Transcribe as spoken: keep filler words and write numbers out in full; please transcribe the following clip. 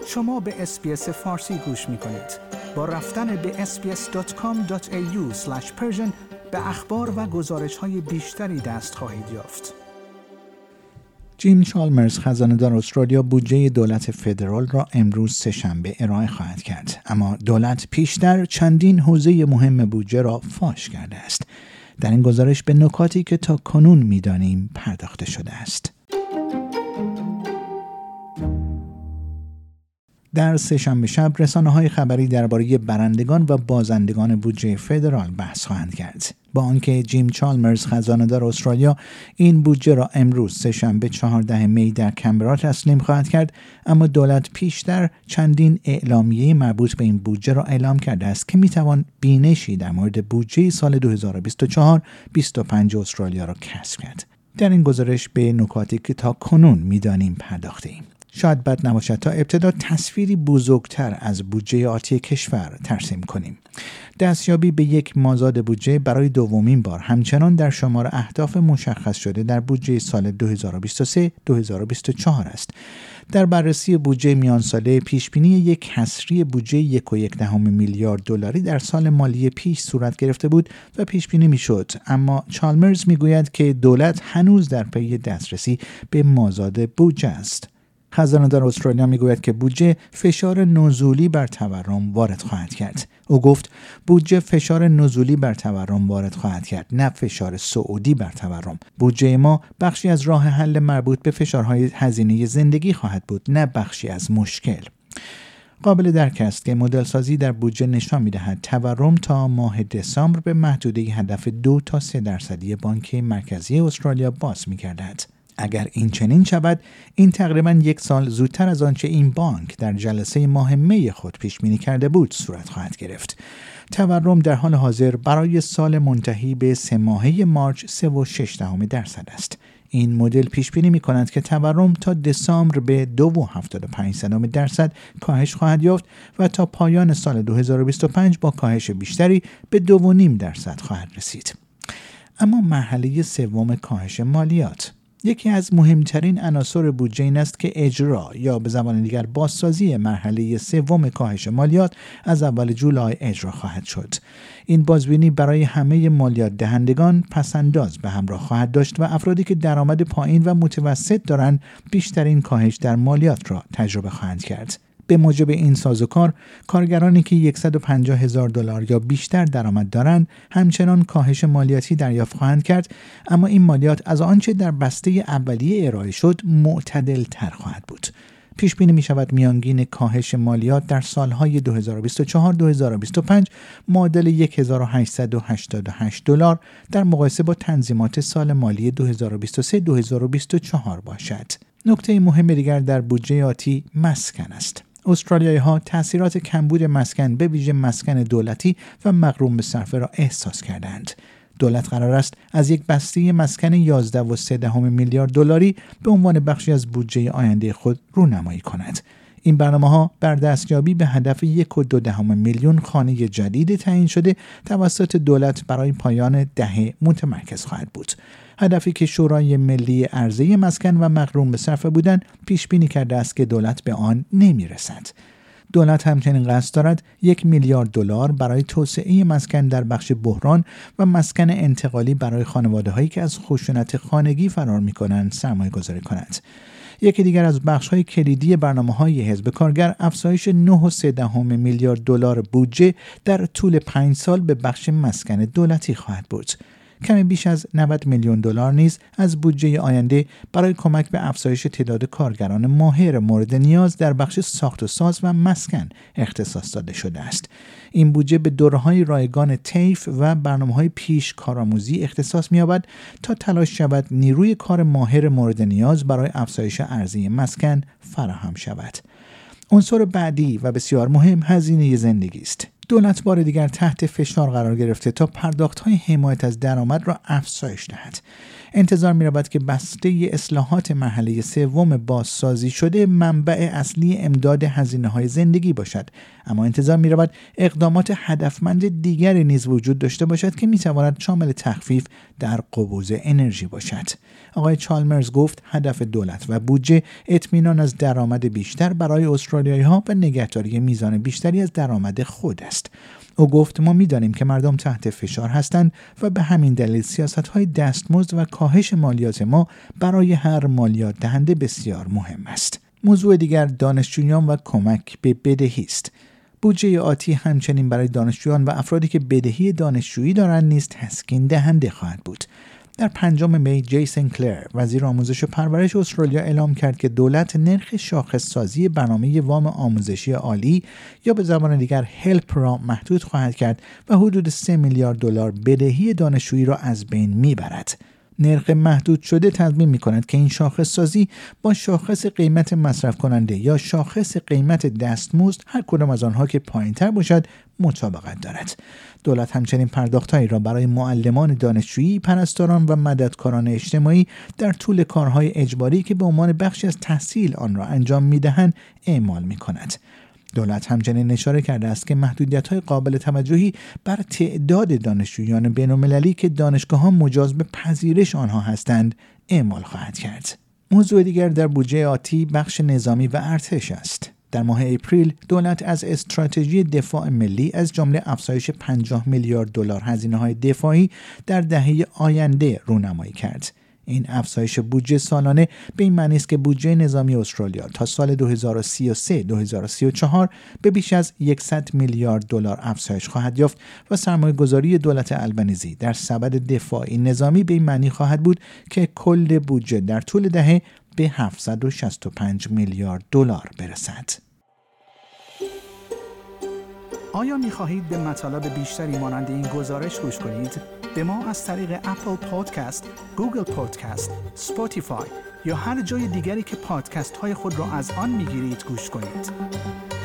شما به اس‌بی‌اس فارسی گوش می‌کنید. با رفتن به اس بی اس دات کام دات ای یو اسلش پرشن به اخبار و گزارش‌های بیشتری دست خواهید یافت. جیم چالمرز خزانه‌دار استرالیا بودجه دولت فدرال را امروز سه‌شنبه ارائه خواهد کرد، اما دولت پیشتر چندین حوزه مهم بودجه را فاش کرده است. در این گزارش به نکاتی که تا کنون می‌دانیم پرداخته شده است. در سه‌شنبه شب رسانه‌های خبری درباره برندگان و بازندگان بودجه فدرال بحث خواهند کرد. با آنکه جیم چالمرز خزانه‌دار استرالیا این بودجه را امروز سه‌شنبه چهاردهم می در کمبرا تسلیم خواهد کرد، اما دولت پیشتر چندین اعلامیه مربوط به این بودجه را اعلام کرده است که میتوان بینشی در مورد بودجه سال دو هزار و بیست و چهار بیست و پنج استرالیا را کسب کرد. در این گزارش به نکاتی که تا کنون می‌دانیم پرداخته‌ایم. شاید بد نباشد تا ابتدا تصویری بزرگتر از بودجه آتی کشور ترسیم کنیم. دستیابی به یک مازاد بودجه برای دومین بار همچنان در شمار اهداف مشخص شده در بودجه سال دو هزار و بیست و سه دو هزار و بیست و چهار است. در بررسی بودجه میان ساله پیشبینی یک کسری بودجه یک و یک دهم میلیارد دلاری در سال مالی پیش صورت گرفته بود و پیشبینی میشد، اما چالمرز میگوید که دولت هنوز در پی دسترسی به مازاد بودجه است. خزانه‌دار استرالیا میگوید که بودجه فشار نزولی بر تورم وارد خواهد کرد. او گفت بودجه فشار نزولی بر تورم وارد خواهد کرد، نه فشار صعودی بر تورم. بودجه ما بخشی از راه حل مربوط به فشارهای هزینه زندگی خواهد بود، نه بخشی از مشکل. قابل درک است که مدل سازی در بودجه نشان می‌دهد تورم تا ماه دسامبر به محدوده هدف دو تا سه درصدی بانک مرکزی استرالیا باز می‌گردد. اگر این چنین شود، این تقریباً یک سال زودتر از آنچه این بانک در جلسه ماه می خود پیش بینی کرده بود صورت خواهد گرفت. تورم در حال حاضر برای سال منتهی به سه ماهه مارچ سه و شش دهم درصد است. این مدل پیش بینی می کند که تورم تا دسامبر به دو و هفتاد و پنج صدم درصد کاهش خواهد یافت و تا پایان سال دو هزار و بیست و پنج با کاهش بیشتری به دو و نیم درصد خواهد رسید. اما مرحله سوم کاهش مالیات، یکی از مهمترین عناصر بودجه این است که اجرا یا به زبان دیگر بازسازی مرحله سوم کاهش مالیات از اول جولای اجرا خواهد شد. این بازبینی برای همه مالیات دهندگان پس‌انداز به همراه خواهد داشت و افرادی که درآمد پایین و متوسط دارند بیشترین کاهش در مالیات را تجربه خواهند کرد. به موجب این سازوکار، کارگرانی که صد و پنجاه هزار دلار یا بیشتر درآمد دارند همچنان کاهش مالیاتی دریافت خواهند کرد، اما این مالیات از آنچه در بسته اولیه ارائه شد معتدل تر خواهد بود. پیش بینی می شود میانگین کاهش مالیات در سالهای دو هزار و بیست و چهار دو هزار و بیست و پنج معادل هزار و هشتصد و هشتاد و هشت دلار در مقایسه با تنظیمات سال مالی دو هزار و بیست و سه دو هزار و بیست و چهار باشد. نکته مهم دیگر در بودجه آتی مسکن است. استرالیایی ها تأثیرات کمبود مسکن به ویژه مسکن دولتی و مغروم به صرفه را احساس کردند. دولت قرار است از یک بسته مسکن یازده و سه دهم میلیارد دلاری به عنوان بخشی از بودجه آینده خود رونمایی کند. این برنامه‌ها بر دستیابی به هدف یک و دو دهم میلیون خانه جدید تعیین شده توسط دولت برای پایان دهه متمرکز خواهد بود. هدفی که شورای ملی عرضه مسکن و مغروم به صرفه بودن پیش بینی کرده است که دولت به آن نمی‌رسد. دولت همچنین قصد دارد یک میلیارد دلار برای توسعه مسکن در بخش بحران و مسکن انتقالی برای خانواده‌هایی که از خشونت خانگی فرار می‌کنند سرمایه‌گذاری کند. یکی دیگر از بخش‌های کلیدی برنامه‌های حزب کارگر افزایش نه و سه دهم میلیارد دلار بودجه در طول پنج سال به بخش مسکن دولتی خواهد بود. کمی بیش از نود میلیون دلار نیز از بودجه آینده برای کمک به افزایش تعداد کارگران ماهر مورد نیاز در بخش ساخت و ساز و مسکن اختصاص داده شده است. این بودجه به دوره‌های رایگان طیف و برنامه‌های پیش کارآموزی اختصاص می‌یابد تا تلاش شود نیروی کار ماهر مورد نیاز برای افزایش عرضه مسکن فراهم شود. عنصر بعدی و بسیار مهم هزینه زندگی است. دولت بار دیگر تحت فشار قرار گرفته تا پرداخت‌های حمایت از درآمد را افزایش دهد. انتظار می‌رود که بسته اصلاحات مرحله سوم بازسازی شده منبع اصلی امداد هزینه‌های زندگی باشد، اما انتظار می‌رود اقدامات هدفمند دیگری نیز وجود داشته باشد که می‌تواند شامل تخفیف در قبوز انرژی باشد. آقای چالمرز گفت هدف دولت و بودجه اطمینان از درآمد بیشتر برای استرالیایی‌ها و نگهداری میزان بیشتری از درآمد خود است. او گفت ما می‌دانیم که مردم تحت فشار هستند و به همین دلیل سیاست‌های دستمزد و کاهش مالیات ما برای هر مالیات دهنده بسیار مهم است. موضوع دیگر دانشجویان و کمک به بدهی است. بودجه آتی همچنین برای دانشجویان و افرادی که بدهی دانشجویی دارند نیز تسکین دهنده خواهد بود. در پنجم می جیسن کلر وزیر آموزش و پرورش استرالیا اعلام کرد که دولت نرخ شاخص سازی برنامه وام آموزشی عالی یا به زبان دیگر هلپ را محدود خواهد کرد و حدود سه میلیارد دلار بدهی دانشجویی را از بین میبرد. نرخ محدود شده تضمین می‌کند که این شاخص سازی با شاخص قیمت مصرف کننده یا شاخص قیمت دستمزد هر کدام از آنها که پایین‌تر باشد مطابقت دارد. دولت همچنین پرداخت‌هایی را برای معلمان دانشجویی، پرستاران و مددکاران اجتماعی در طول کارهای اجباری که به عنوان بخشی از تحصیل آن را انجام می‌دهند اعمال می‌کند. دولت همچنین اشاره کرده است که محدودیت‌های قابل توجهی بر تعداد دانشجویان بین‌المللی که دانشگاه‌ها مجاز به پذیرش آنها هستند اعمال خواهد کرد. موضوع دیگر در بودجه آتی بخش نظامی و ارتش است. در ماه اپریل دولت از استراتژی دفاع ملی از جمله افزایش پنجاه میلیارد دلار هزینه‌های دفاعی در دهه آینده رونمایی کرد. این افزایش بودجه سالانه به این معنی است که بودجه نظامی استرالیا تا سال دو هزار و سی و سه تا دو هزار و سی و چهار به بیش از صد میلیارد دلار افزایش خواهد یافت و سرمایه‌گذاری دولت البنیزی در سبد دفاعی نظامی به این معنی خواهد بود که کل بودجه در طول دهه به هفتصد و شصت و پنج میلیارد دلار برسد. آیا می‌خواهید به مطالب بیشتری مانند این گزارش گوش کنید؟ به ما از طریق اپل پادکست، گوگل پادکست، اسپاتیفای یا هر جای دیگری که پادکست های خود را از آن میگیرید گوش کنید.